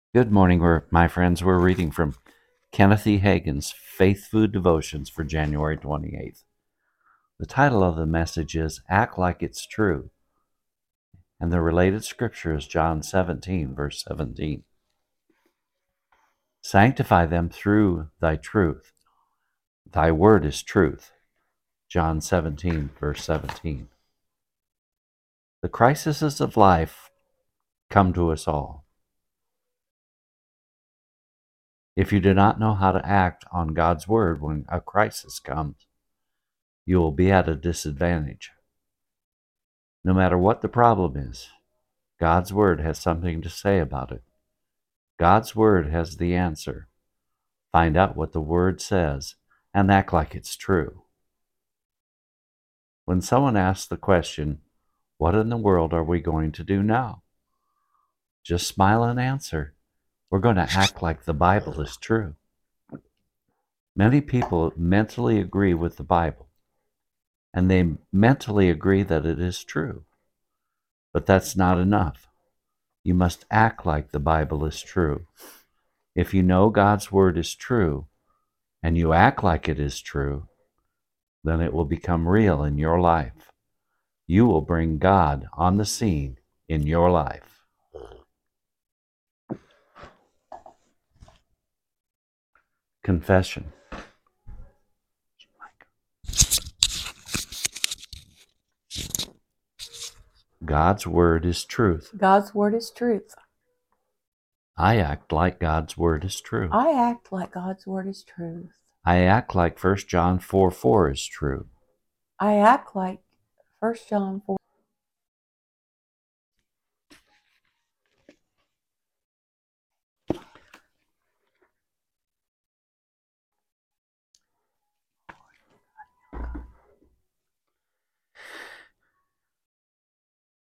Good morning, my friends. We're reading from Kenneth E. Hagin's Faith Food Devotions for January 28th. The title of the message is Act Like It's True, and the related scripture is John 17, verse 17. Sanctify them through thy truth. Thy word is truth. John 17, verse 17. The crises of life come to us all. If you do not know how to act on God's word when a crisis comes, you will be at a disadvantage. No matter what the problem is, God's word has something to say about it. God's word has the answer. Find out what the word says and act like it's true. When someone asks the question, "What in the world are we going to do now?" just smile and answer, "We're going to act like the Bible is true." Many people mentally agree with the Bible, and they mentally agree that it is true. But that's not enough. You must act like the Bible is true. If you know God's word is true and you act like it is true, then it will become real in your life. You will bring God on the scene in your life. Confession. God's word is truth. God's word is truth. I act like God's word is true. I act like God's word is truth. I act like 1 John 4:4 is true. I act like 1 John 4